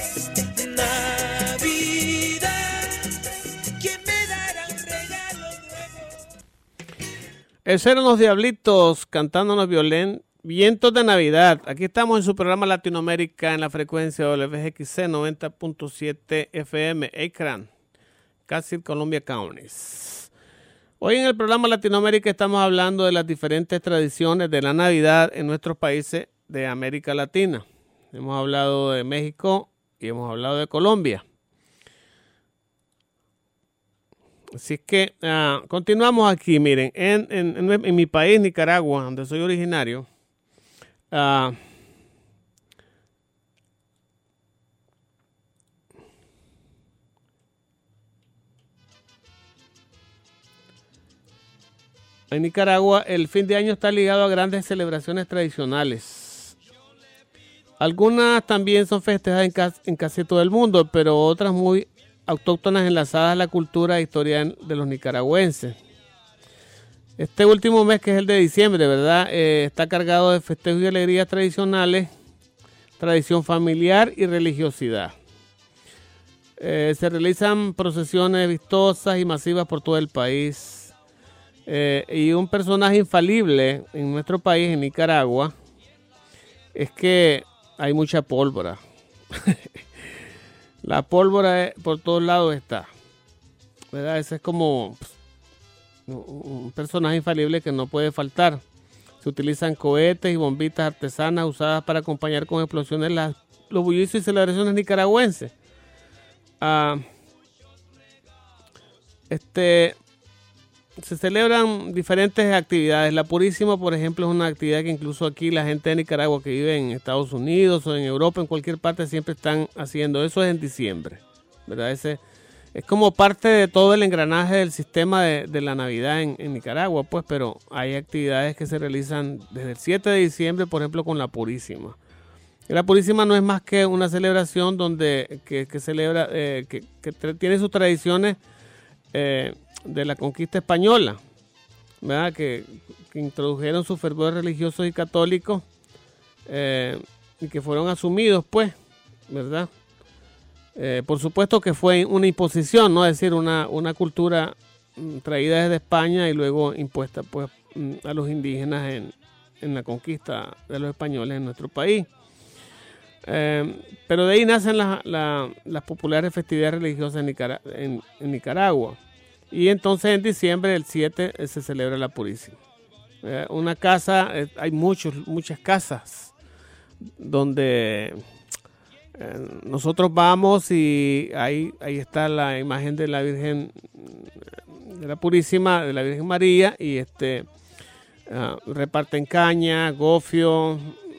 Navidad, ¿quién me dará un regalo nuevo? Esos eran los Diablitos cantándonos Vientos de Navidad. Aquí estamos en su programa Latinoamérica en la frecuencia WGXC 90.7 FM, Akron, Castle, Columbia Counties. Hoy en el programa Latinoamérica estamos hablando de las diferentes tradiciones de la Navidad en nuestros países de América Latina. Hemos hablado de México y hemos hablado de Colombia. Así es que continuamos aquí. Miren, en mi país, Nicaragua, donde soy originario, en Nicaragua el fin de año está ligado a grandes celebraciones tradicionales. Algunas también son festejadas en casi todo el mundo, pero otras muy autóctonas enlazadas a la cultura e historia de los nicaragüenses. Este último mes, que es el de diciembre, ¿verdad? Está cargado de festejos y alegrías tradicionales, tradición familiar y religiosidad. Se realizan procesiones vistosas y masivas por todo el país. Y un personaje infalible en nuestro país, en Nicaragua, es que hay mucha pólvora. La pólvora por todos lados está, ¿verdad? Ese es como un personaje infalible que no puede faltar. Se utilizan cohetes y bombitas artesanas usadas para acompañar con explosiones los bulliciosos y celebraciones nicaragüenses. Se celebran diferentes actividades. La Purísima, por ejemplo, es una actividad que incluso aquí la gente de Nicaragua que vive en Estados Unidos o en Europa, en cualquier parte, siempre están haciendo. Eso es en diciembre, ¿verdad? Ese es como parte de todo el engranaje del sistema de la Navidad en Nicaragua, pues, pero hay actividades que se realizan desde el 7 de diciembre, por ejemplo, con la Purísima. Y la Purísima no es más que una celebración donde que celebra, que tiene sus tradiciones de la conquista española, ¿verdad? Que introdujeron sus fervores religiosos y católicos y que fueron asumidos, pues, ¿verdad? Por supuesto que fue una imposición, ¿no? Es decir, una cultura traída desde España y luego impuesta, pues, a los indígenas en la conquista de los españoles en nuestro país. Pero de ahí nacen las populares festividades religiosas en Nicaragua. Y entonces en diciembre, el 7, se celebra la Purísima. Una casa, hay muchas casas donde nosotros vamos y ahí está la imagen de la Virgen, de la Purísima, de la Virgen María, y reparten caña, gofio,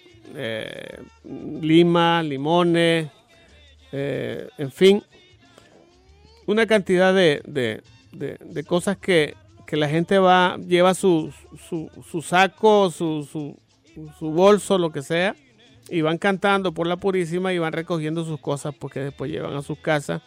lima, limones, en fin, una cantidad de cosas que la gente lleva su saco, su bolso, lo que sea, y van cantando por la Purísima y van recogiendo sus cosas porque después llevan a sus casas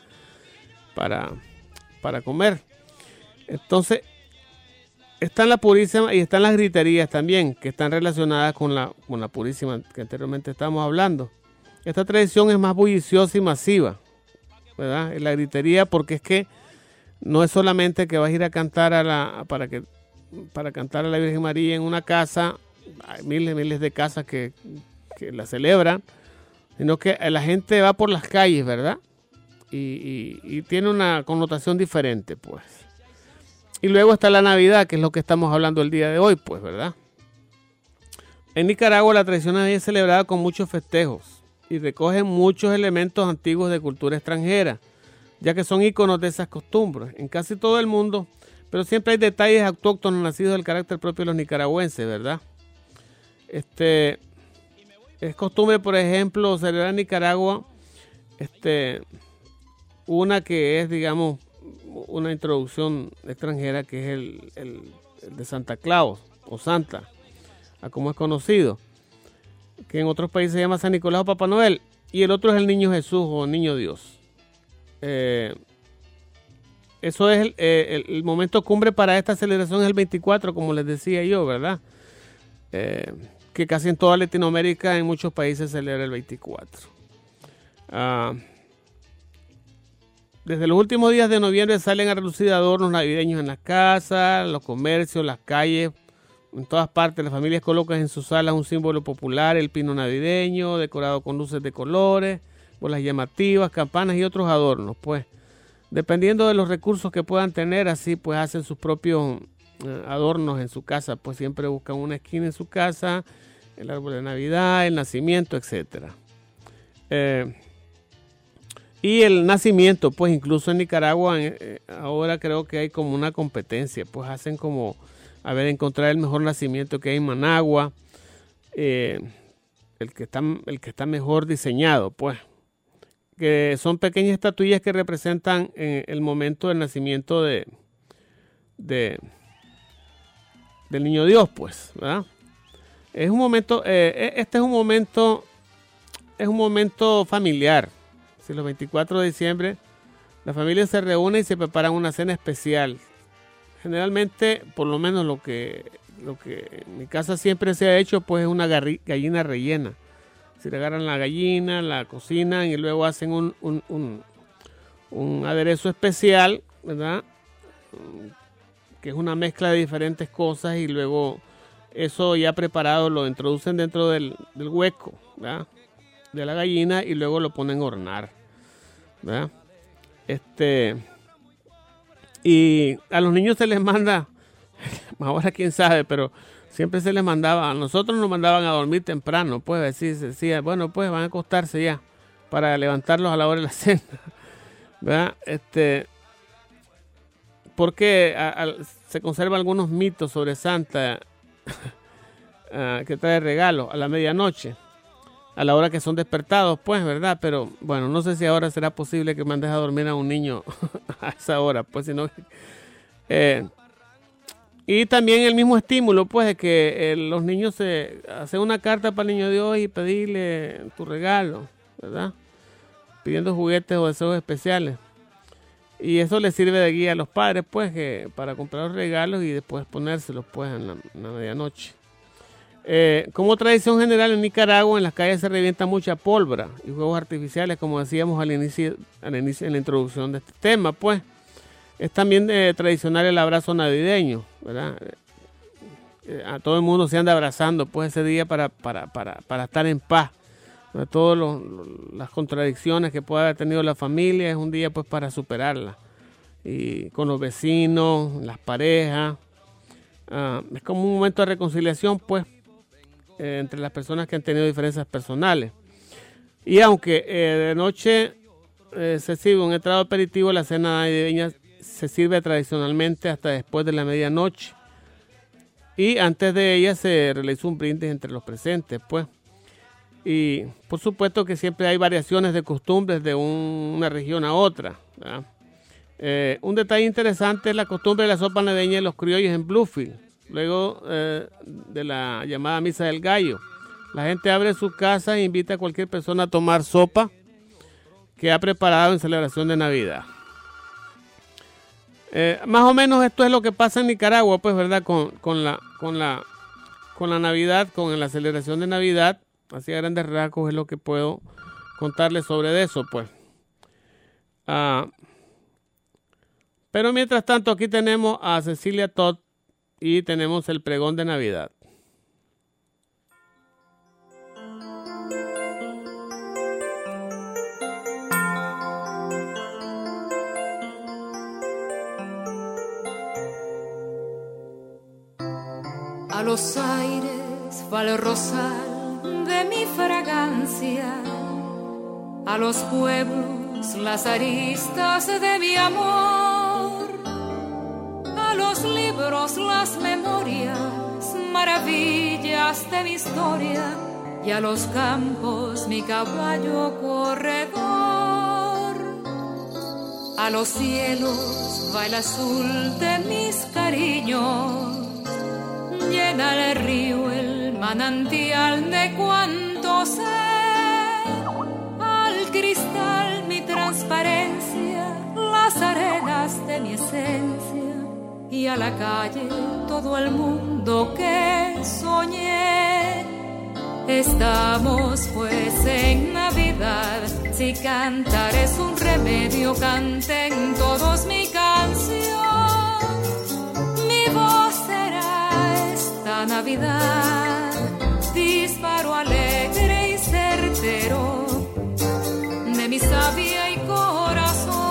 para comer. Entonces, está la Purísima y están las griterías también, que están relacionadas con la Purísima que anteriormente estábamos hablando. Esta tradición es más bulliciosa y masiva, ¿verdad? La gritería, porque es que no es solamente que vas a ir a cantar para cantar a la Virgen María en una casa. Hay miles de casas que la celebran, sino que la gente va por las calles, ¿verdad? Y tiene una connotación diferente, pues. Y luego está la Navidad, que es lo que estamos hablando el día de hoy, pues, ¿verdad? En Nicaragua la tradición es celebrada con muchos festejos y recoge muchos elementos antiguos de cultura extranjera, ya que son íconos de esas costumbres en casi todo el mundo, pero siempre hay detalles autóctonos nacidos del carácter propio de los nicaragüenses, ¿verdad? Es costumbre, por ejemplo, celebrar en Nicaragua una que es, digamos, una introducción extranjera, que es el de Santa Claus o Santa, a como es conocido, que en otros países se llama San Nicolás o Papá Noel, y el otro es el Niño Jesús o Niño Dios. Eso es el momento cumbre para esta celebración, es el 24, como les decía yo, ¿verdad? Que casi en toda Latinoamérica, en muchos países, se celebra el 24. Desde los últimos días de noviembre salen a relucir adornos navideños en las casas, los comercios, las calles, en todas partes. Las familias colocan en sus salas un símbolo popular, el pino navideño, decorado con luces de colores, bolas llamativas, campanas y otros adornos. Pues, dependiendo de los recursos que puedan tener, así pues hacen sus propios adornos en su casa. Pues siempre buscan una esquina en su casa, el árbol de Navidad, el nacimiento, etcétera. Y el nacimiento, pues incluso en Nicaragua ahora creo que hay como una competencia, pues hacen como, encontrar el mejor nacimiento que hay en Managua, el que está mejor diseñado, pues, que son pequeñas estatuillas que representan el momento del nacimiento del niño Dios, pues, ¿verdad? Es un momento, este es un momento familiar. Si los 24 de diciembre la familia se reúne y se prepara una cena especial. Generalmente, por lo menos lo que en mi casa siempre se ha hecho, pues es una gallina rellena. Si le agarran la gallina, la cocinan y luego hacen un aderezo especial, ¿verdad? Que es una mezcla de diferentes cosas y luego eso ya preparado lo introducen dentro del hueco, ¿verdad? De la gallina y luego lo ponen a hornear, ¿verdad? Y a los niños se les manda, ahora quién sabe, pero siempre se les mandaba, a nosotros nos mandaban a dormir temprano, pues así se decía, bueno, pues van a acostarse ya para levantarlos a la hora de la cena, ¿verdad? Porque se conservan algunos mitos sobre Santa que trae regalos a la medianoche, a la hora que son despertados, pues, ¿verdad? Pero, bueno, no sé si ahora será posible que mandes a dormir a un niño a esa hora, pues, sino y también el mismo estímulo, pues, de que los niños hacen una carta para el niño Dios y pedirle tu regalo, ¿verdad? Pidiendo juguetes o deseos especiales. Y eso les sirve de guía a los padres, pues, para comprar los regalos y después ponérselos, pues, en la medianoche. Como tradición general en Nicaragua, en las calles se revienta mucha pólvora y fuegos artificiales, como decíamos al inicio en la introducción de este tema, pues. Es también tradicional el abrazo navideño, ¿verdad? A todo el mundo se anda abrazando, pues, ese día para estar en paz. Todas las contradicciones que pueda haber tenido la familia, es un día, pues, para superarlas. Y con los vecinos, las parejas. Es como un momento de reconciliación, pues, entre las personas que han tenido diferencias personales. Y aunque de noche se sirve un entrado aperitivo, la cena navideña se sirve tradicionalmente hasta después de la medianoche. Y antes de ella se realiza un brindis entre los presentes, pues. Y por supuesto que siempre hay variaciones de costumbres de una región a otra, ¿verdad? Un detalle interesante es la costumbre de la sopa navideña de los criollos en Bluefield. Luego de la llamada Misa del Gallo, la gente abre sus casas e invita a cualquier persona a tomar sopa que ha preparado en celebración de Navidad. Más o menos esto es lo que pasa en Nicaragua, pues, ¿verdad? Con la Navidad, con la celebración de Navidad. Así a grandes rasgos es lo que puedo contarles sobre eso, pues. Pero mientras tanto, aquí tenemos a Cecilia Todd y tenemos el pregón de Navidad. A los aires va el rosal de mi fragancia, a los pueblos las aristas de mi amor, a los libros las memorias, maravillas de mi historia, y a los campos mi caballo corredor. A los cielos va el azul de mis cariños, llena el río, el manantial de cuanto sé. Al cristal mi transparencia, las arenas de mi esencia, y a la calle todo el mundo que soñé. Estamos pues en Navidad, si cantar es un remedio, canten todos mi canción. Mi voz será esta Navidad, disparo alegre y certero de mi savia y corazón.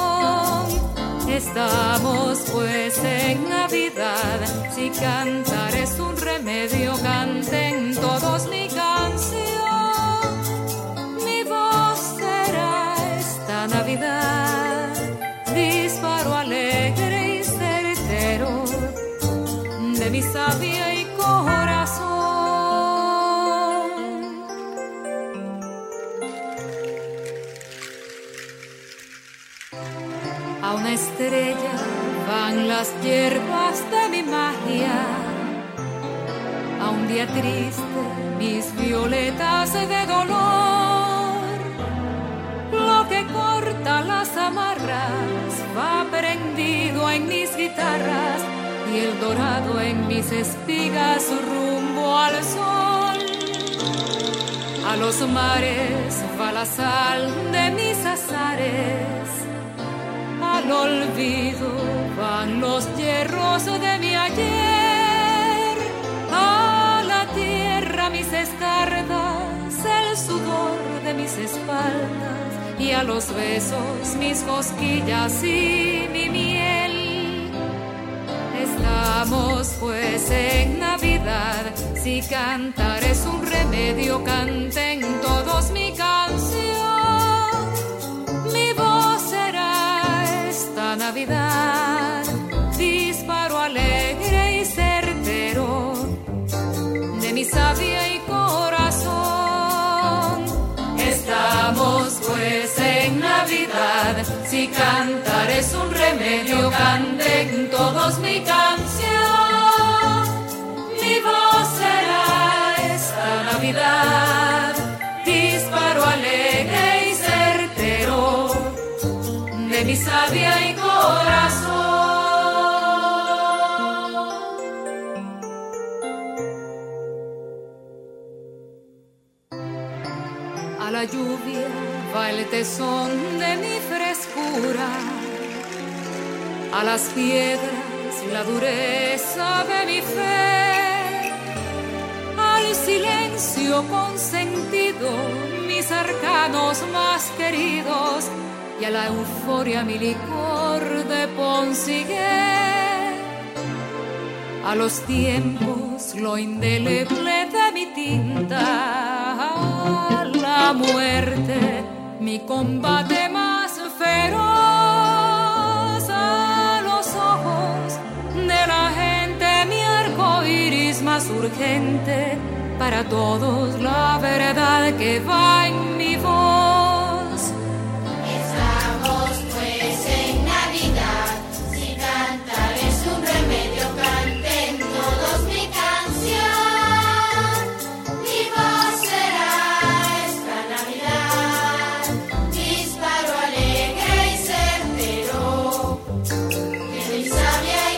Estamos pues en Navidad, si cantar es un remedio, canten todos mi canción. Mi voz será esta Navidad, disparo alegre y certero de mi sabia y corazón. A una estrella van las hierbas de mi magia, a un día triste mis violetas de dolor. Lo que corta las amarras va prendido en mis guitarras y el dorado en mis espigas rumbo al sol. A los mares va la sal de mis azares, al olvido van los hierros de mi ayer. A la tierra mis escardas, el sudor de mis espaldas, y a los besos mis cosquillas y mi miel. Estamos pues en Navidad, si cantar es un remedio, canten todos mi canción. Mi voz será esta Navidad, disparo alegre y certero de mi sabia y corazón. Estamos pues en Navidad, si cantar es un remedio, canten todos mi canción. Mi voz será esta Navidad, disparo alegre y certero de mi sabia y corazón. A la lluvia va el tesón de mi frescura, a las piedras la dureza de mi fe, al silencio consentido mis arcanos más queridos, y a la euforia mi licor de Ponsigué. A los tiempos lo indeleble de mi tinta, a la muerte mi combate más feroz, a los ojos de la gente mi arco iris más urgente, para todos la verdad que va en mi voz. Estamos pues en Navidad, si cantar es un remedio, canten todos mi canción. Mi voz será esta Navidad, disparo alegre y certero de mi sabia y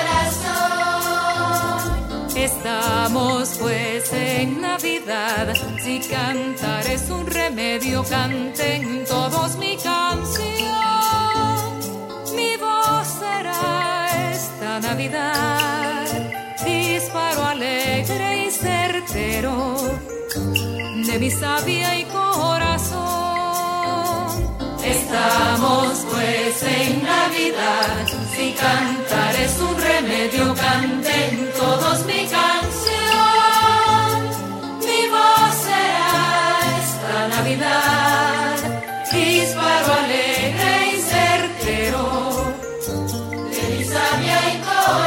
corazón. Estamos pues en Navidad, si cantar es un remedio, canten todos mi canción. Mi voz será esta Navidad, disparo alegre y certero de mi sabia y corazón. Estamos pues en Navidad, si cantar es un remedio, canten todos mi canción. Mi voz será esta Navidad, disparo alegre y certero de mi sabia y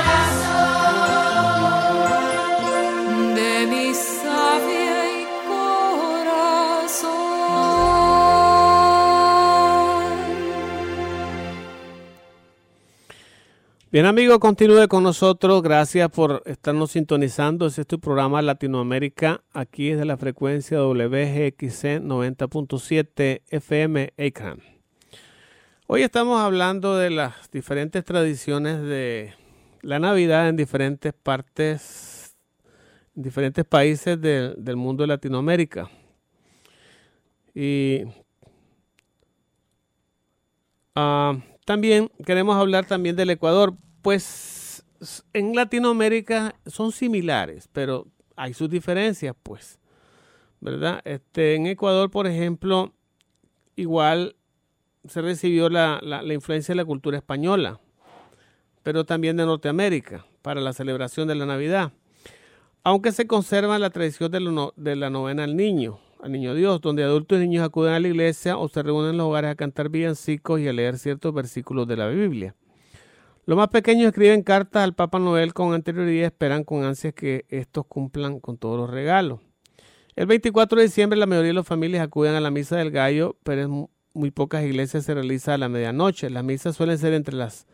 corazón. De mi sabia y corazón. Bien, amigos, continúe con nosotros. Gracias por estarnos sintonizando. Este es tu programa Latinoamérica, aquí desde la frecuencia WGXC 90.7 FM Akron. Hoy estamos hablando de las diferentes tradiciones de la Navidad en diferentes partes, en diferentes países del mundo de Latinoamérica. Y también queremos hablar también del Ecuador, pues en Latinoamérica son similares, pero hay sus diferencias, pues, ¿verdad? En Ecuador, por ejemplo, igual se recibió la influencia de la cultura española, pero también de Norteamérica para la celebración de la Navidad, aunque se conserva la tradición de la novena al niño, al Niño Dios, donde adultos y niños acuden a la iglesia o se reúnen en los hogares a cantar villancicos y a leer ciertos versículos de la Biblia. Los más pequeños escriben cartas al Papá Noel con anterioridad y esperan con ansias que estos cumplan con todos los regalos. El 24 de diciembre la mayoría de las familias acuden a la Misa del Gallo, pero en muy pocas iglesias se realiza a la medianoche. Las misas suelen ser entre las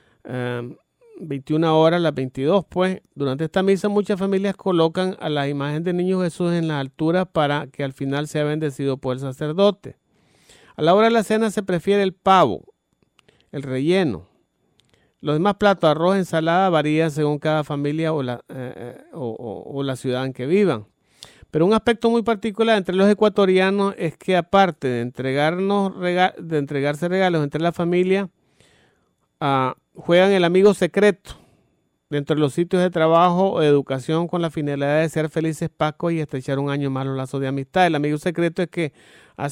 21 horas, las 22, pues. Durante esta misa muchas familias colocan a la imagen del Niño Jesús en la altura para que al final sea bendecido por el sacerdote. A la hora de la cena se prefiere el pavo, el relleno. Los demás platos, arroz, ensalada, varían según cada familia o la ciudad en que vivan. Pero un aspecto muy particular entre los ecuatorianos es que aparte de entregarse regalos entre la familia, juegan el amigo secreto dentro de los sitios de trabajo o de educación con la finalidad de ser felices pacos y estrechar un año más los lazos de amistad. El amigo secreto es que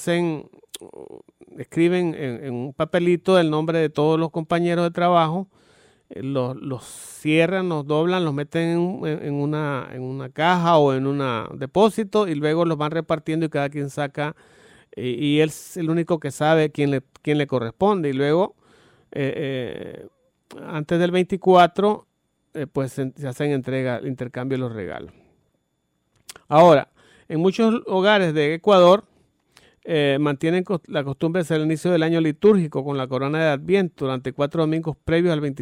escriben en un papelito el nombre de todos los compañeros de trabajo, los cierran, los doblan, los meten en una caja o en un depósito y luego los van repartiendo y cada quien saca y él es el único que sabe quién le corresponde. Y luego antes del 24 pues se hacen intercambio de los regalos. Ahora, en muchos hogares de Ecuador mantienen la costumbre de hacer el inicio del año litúrgico con la corona de Adviento durante 4 domingos previos al 25